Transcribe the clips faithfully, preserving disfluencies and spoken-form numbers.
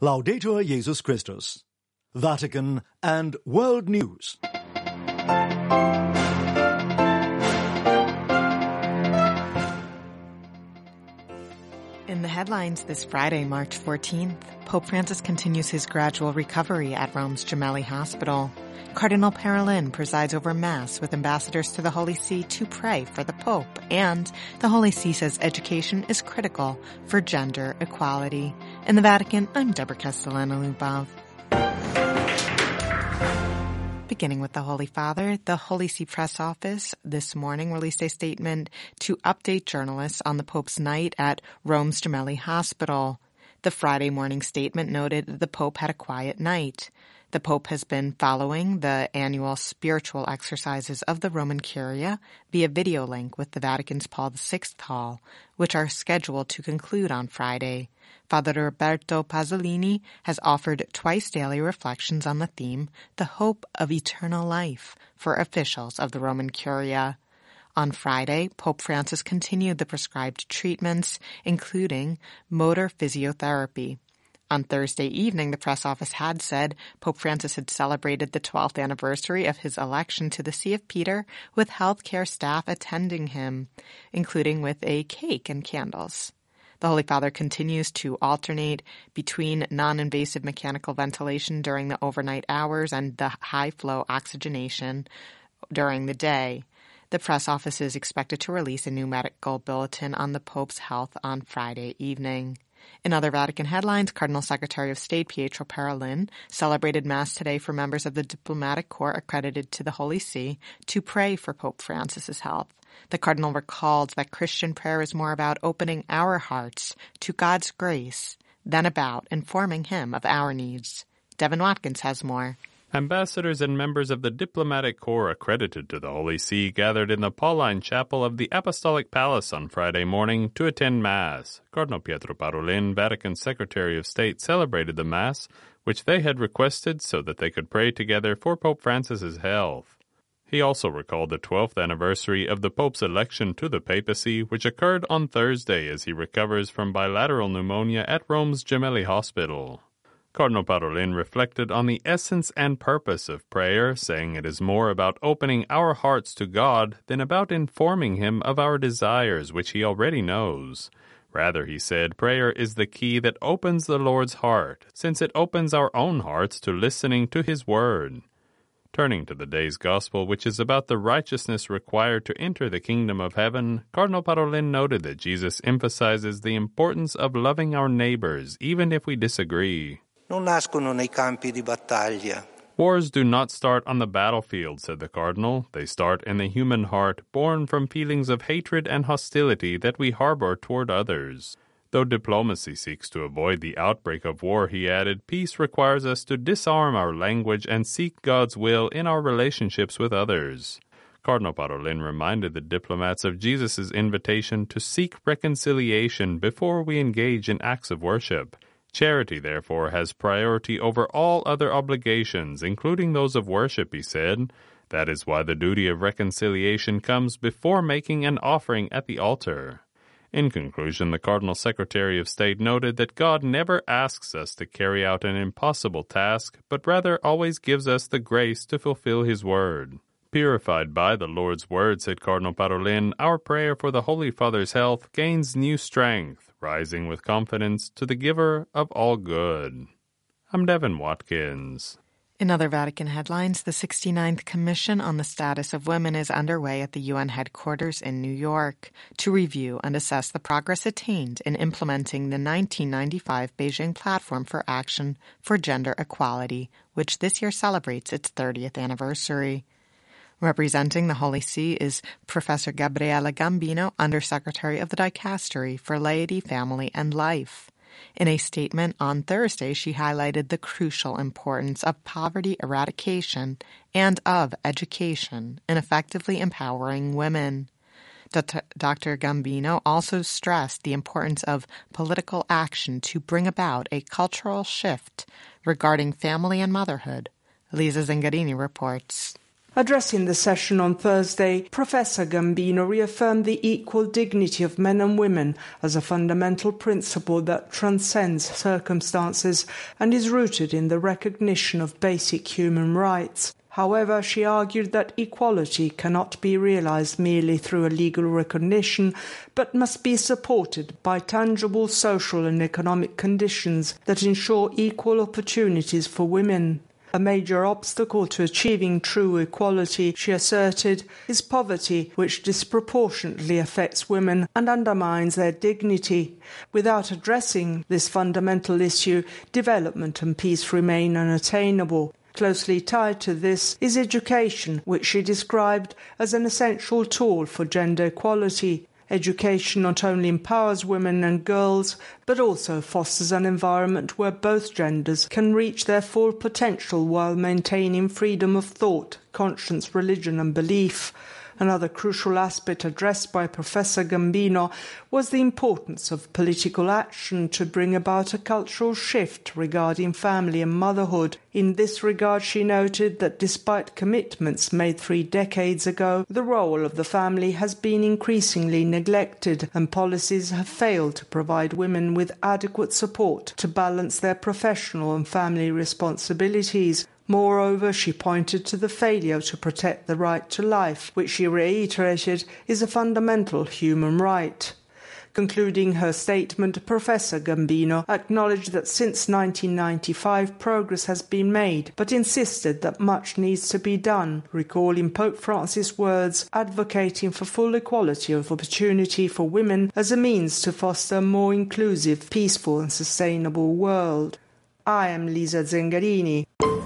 Laudetur Jesus Christus. Vatican and World News. In the headlines this Friday, March fourteenth, Pope Francis continues his gradual recovery at Rome's Gemelli Hospital. Cardinal Parolin presides over Mass with ambassadors to the Holy See to pray for the Pope, and the Holy See says education is critical for gender equality. In the Vatican, I'm Deborah Castellano-Lubov. Beginning with the Holy Father, the Holy See Press Office this morning released a statement to update journalists on the Pope's night at Rome's Gemelli Hospital. The Friday morning statement noted that the Pope had a quiet night. The Pope has been following the annual spiritual exercises of the Roman Curia via video link with the Vatican's Paul the Sixth Hall, which are scheduled to conclude on Friday. Father Roberto Pasolini has offered twice daily reflections on the theme, the hope of eternal life, for officials of the Roman Curia. On Friday, Pope Francis continued the prescribed treatments, including motor physiotherapy. On Thursday evening, the press office had said Pope Francis had celebrated the twelfth anniversary of his election to the See of Peter with healthcare staff attending him, including with a cake and candles. The Holy Father continues to alternate between non-invasive mechanical ventilation during the overnight hours and the high-flow oxygenation during the day. The press office is expected to release a new medical bulletin on the Pope's health on Friday evening. In other Vatican headlines, Cardinal Secretary of State Pietro Parolin celebrated Mass today for members of the diplomatic corps accredited to the Holy See to pray for Pope Francis's health. The Cardinal recalled that Christian prayer is more about opening our hearts to God's grace than about informing Him of our needs. Devin Watkins has more. Ambassadors and members of the diplomatic corps accredited to the Holy See gathered in the Pauline Chapel of the Apostolic Palace on Friday morning to attend Mass. Cardinal Pietro Parolin, Vatican Secretary of State, celebrated the Mass, which they had requested so that they could pray together for Pope Francis's health. He also recalled the twelfth anniversary of the Pope's election to the papacy, which occurred on Thursday as he recovers from bilateral pneumonia at Rome's Gemelli Hospital. Cardinal Parolin reflected on the essence and purpose of prayer, saying it is more about opening our hearts to God than about informing Him of our desires, which He already knows. Rather, he said, prayer is the key that opens the Lord's heart, since it opens our own hearts to listening to His word. Turning to the day's gospel, which is about the righteousness required to enter the kingdom of heaven, Cardinal Parolin noted that Jesus emphasizes the importance of loving our neighbors, even if we disagree. Non nascono nei campi di battaglia. Wars do not start on the battlefield, said the Cardinal. They start in the human heart, born from feelings of hatred and hostility that we harbor toward others. Though diplomacy seeks to avoid the outbreak of war, he added, peace requires us to disarm our language and seek God's will in our relationships with others. Cardinal Parolin reminded the diplomats of Jesus' invitation to seek reconciliation before we engage in acts of worship. Charity, therefore, has priority over all other obligations, including those of worship, he said. That is why the duty of reconciliation comes before making an offering at the altar. In conclusion, the Cardinal Secretary of State noted that God never asks us to carry out an impossible task, but rather always gives us the grace to fulfill His word. Purified by the Lord's word, said Cardinal Parolin, our prayer for the Holy Father's health gains new strength, rising with confidence to the giver of all good. I'm Devin Watkins. In other Vatican headlines, the sixty-ninth Commission on the Status of Women is underway at the U N headquarters in New York to review and assess the progress attained in implementing the nineteen ninety-five Beijing Platform for Action for Gender Equality, which this year celebrates its thirtieth anniversary. Representing the Holy See is Professor Gabriella Gambino, Undersecretary of the Dicastery for Laity, Family, and Life. In a statement on Thursday, she highlighted the crucial importance of poverty eradication and of education in effectively empowering women. Doctor Gambino also stressed the importance of political action to bring about a cultural shift regarding family and motherhood. Lisa Zingarini reports. Addressing the session on Thursday, Professor Gambino reaffirmed the equal dignity of men and women as a fundamental principle that transcends circumstances and is rooted in the recognition of basic human rights. However, she argued that equality cannot be realized merely through a legal recognition, but must be supported by tangible social and economic conditions that ensure equal opportunities for women. A major obstacle to achieving true equality, she asserted, is poverty, which disproportionately affects women and undermines their dignity. Without addressing this fundamental issue, development and peace remain unattainable. Closely tied to this is education, which she described as an essential tool for gender equality. Education not only empowers women and girls, but also fosters an environment where both genders can reach their full potential while maintaining freedom of thought, conscience, religion and belief. Another crucial aspect addressed by Professor Gambino was the importance of political action to bring about a cultural shift regarding family and motherhood. In this regard, she noted that despite commitments made three decades ago, the role of the family has been increasingly neglected and policies have failed to provide women with adequate support to balance their professional and family responsibilities. Moreover, she pointed to the failure to protect the right to life, which she reiterated is a fundamental human right. Concluding her statement, Professor Gambino acknowledged that since nineteen ninety-five progress has been made, but insisted that much needs to be done, recalling Pope Francis' words advocating for full equality of opportunity for women as a means to foster a more inclusive, peaceful and sustainable world. I am Lisa Zengarini.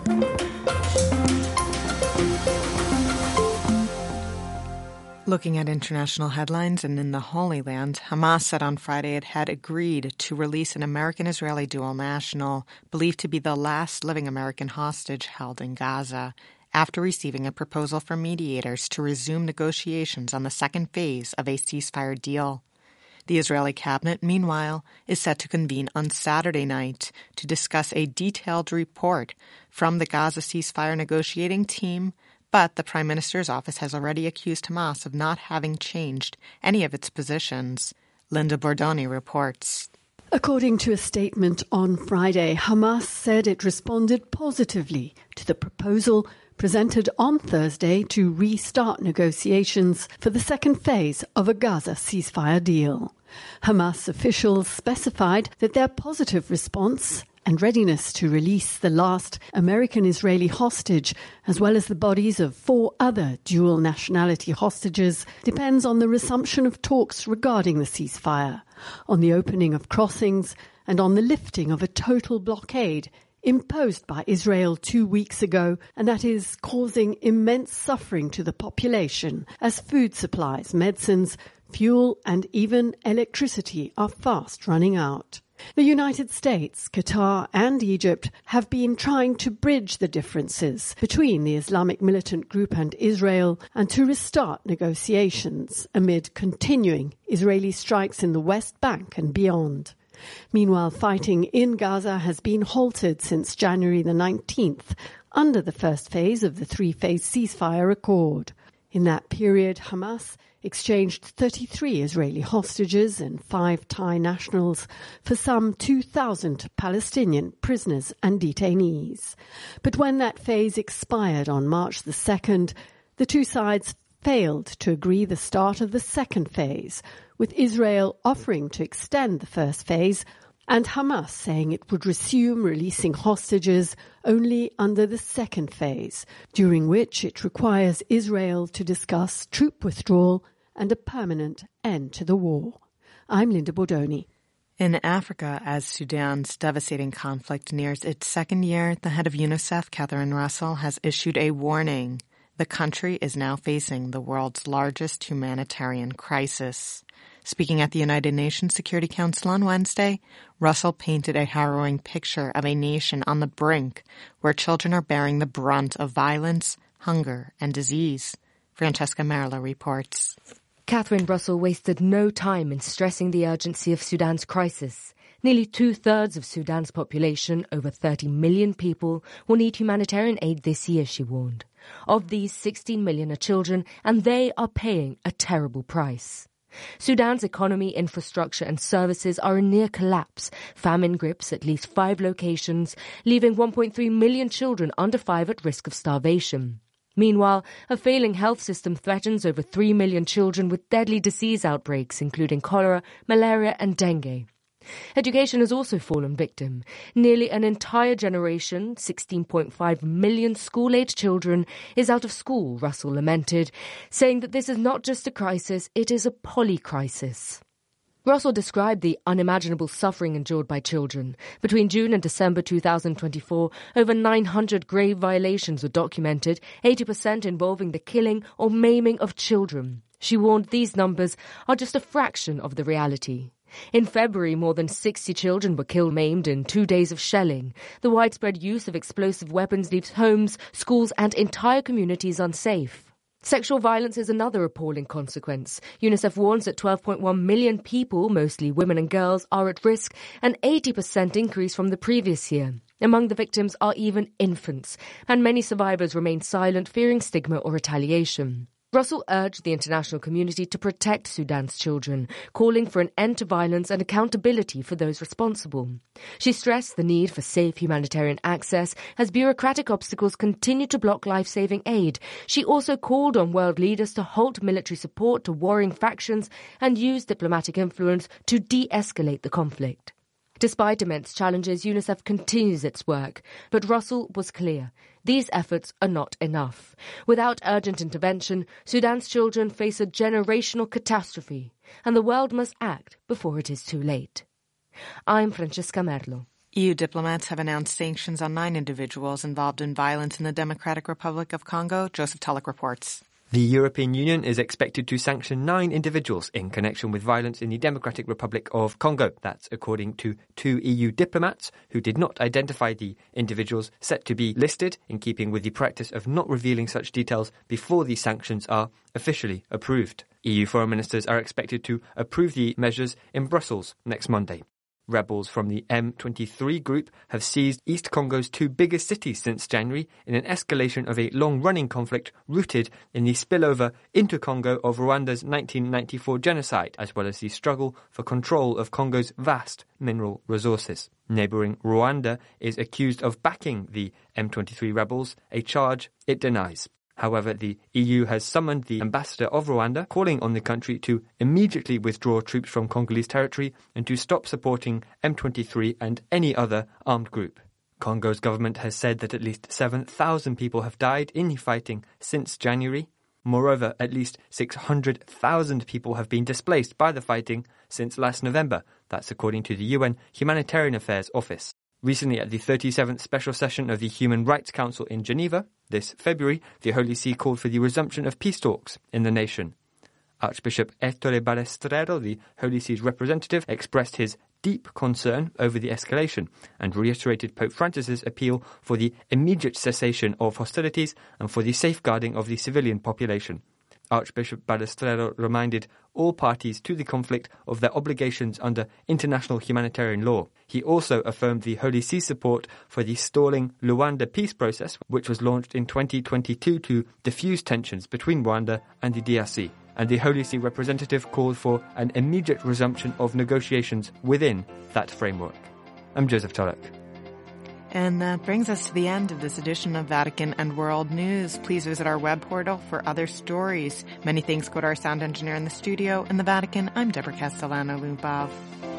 Looking at international headlines, and in the Holy Land, Hamas said on Friday it had agreed to release an American-Israeli dual national, believed to be the last living American hostage held in Gaza, after receiving a proposal from mediators to resume negotiations on the second phase of a ceasefire deal. The Israeli cabinet, meanwhile, is set to convene on Saturday night to discuss a detailed report from the Gaza ceasefire negotiating team, but the Prime Minister's office has already accused Hamas of not having changed any of its positions. Linda Bordoni reports. According to a statement on Friday, Hamas said it responded positively to the proposal presented on Thursday to restart negotiations for the second phase of a Gaza ceasefire deal. Hamas officials specified that their positive response and readiness to release the last American-Israeli hostage, as well as the bodies of four other dual nationality hostages, depends on the resumption of talks regarding the ceasefire, on the opening of crossings, and on the lifting of a total blockade imposed by Israel two weeks ago, and that is causing immense suffering to the population as food supplies, medicines, fuel and even electricity are fast running out. The United States, Qatar and Egypt have been trying to bridge the differences between the Islamic militant group and Israel and to restart negotiations amid continuing Israeli strikes in the West Bank and beyond. Meanwhile, fighting in Gaza has been halted since January the nineteenth under the first phase of the three-phase ceasefire accord. In that period, Hamas exchanged thirty-three Israeli hostages and five Thai nationals for some two thousand Palestinian prisoners and detainees. But when that phase expired on March the second, the two sides failed to agree the start of the second phase, with Israel offering to extend the first phase and Hamas saying it would resume releasing hostages only under the second phase, during which it requires Israel to discuss troop withdrawal and a permanent end to the war. I'm Linda Bordoni. In Africa, as Sudan's devastating conflict nears its second year, the head of UNICEF, Catherine Russell, has issued a warning. The country is now facing the world's largest humanitarian crisis. Speaking at the United Nations Security Council on Wednesday, Russell painted a harrowing picture of a nation on the brink where children are bearing the brunt of violence, hunger, and disease. Francesca Marla reports. Catherine Russell wasted no time in stressing the urgency of Sudan's crisis. Nearly two-thirds of Sudan's population, over thirty million people, will need humanitarian aid this year, she warned. Of these, sixteen million are children, and they are paying a terrible price. Sudan's economy, infrastructure and services are in near collapse. Famine grips at least five locations, leaving one point three million children under five at risk of starvation. Meanwhile, a failing health system threatens over three million children with deadly disease outbreaks, including cholera, malaria and dengue. Education has also fallen victim. Nearly an entire generation, sixteen point five million school-age children, is out of school, Russell lamented, saying that this is not just a crisis, it is a polycrisis. Russell described the unimaginable suffering endured by children. Between June and December two thousand twenty-four, over nine hundred grave violations were documented, eighty percent involving the killing or maiming of children. She warned these numbers are just a fraction of the reality. In February, more than sixty children were killed maimed in two days of shelling. The widespread use of explosive weapons leaves homes, schools and entire communities unsafe. Sexual violence is another appalling consequence. UNICEF warns that twelve point one million people, mostly women and girls, are at risk, an eighty percent increase from the previous year. Among the victims are even infants, and many survivors remain silent, fearing stigma or retaliation. Russell urged the international community to protect Sudan's children, calling for an end to violence and accountability for those responsible. She stressed the need for safe humanitarian access as bureaucratic obstacles continue to block life-saving aid. She also called on world leaders to halt military support to warring factions and use diplomatic influence to de-escalate the conflict. Despite immense challenges, UNICEF continues its work, but Russell was clear. These efforts are not enough. Without urgent intervention, Sudan's children face a generational catastrophe, and the world must act before it is too late. I'm Francesca Merlo. E U diplomats have announced sanctions on nine individuals involved in violence in the Democratic Republic of Congo. Joseph Tulloch reports. The European Union is expected to sanction nine individuals in connection with violence in the Democratic Republic of Congo. That's according to two E U diplomats who did not identify the individuals set to be listed, in keeping with the practice of not revealing such details before the sanctions are officially approved. E U foreign ministers are expected to approve the measures in Brussels next Monday. Rebels from the M twenty-three group have seized East Congo's two biggest cities since January in an escalation of a long-running conflict rooted in the spillover into Congo of Rwanda's nineteen ninety-four genocide, as well as the struggle for control of Congo's vast mineral resources. Neighbouring Rwanda is accused of backing the M twenty-three rebels, a charge it denies. However, the E U has summoned the ambassador of Rwanda, calling on the country to immediately withdraw troops from Congolese territory and to stop supporting M twenty-three and any other armed group. Congo's government has said that at least seven thousand people have died in the fighting since January. Moreover, at least six hundred thousand people have been displaced by the fighting since last November. That's according to the U N Humanitarian Affairs Office. Recently, at the thirty-seventh Special Session of the Human Rights Council in Geneva, this February, the Holy See called for the resumption of peace talks in the nation. Archbishop Ettore Balestrero, the Holy See's representative, expressed his deep concern over the escalation and reiterated Pope Francis's appeal for the immediate cessation of hostilities and for the safeguarding of the civilian population. Archbishop Balestrero reminded all parties to the conflict of their obligations under international humanitarian law. He also affirmed the Holy See's support for the stalling Luanda peace process, which was launched in twenty twenty-two to diffuse tensions between Rwanda and the D R C. And the Holy See representative called for an immediate resumption of negotiations within that framework. I'm Joseph Tulloch. And that brings us to the end of this edition of Vatican and World News. Please visit our web portal for other stories. Many thanks go to our sound engineer in the studio. In the Vatican, I'm Deborah Castellano-Lubov.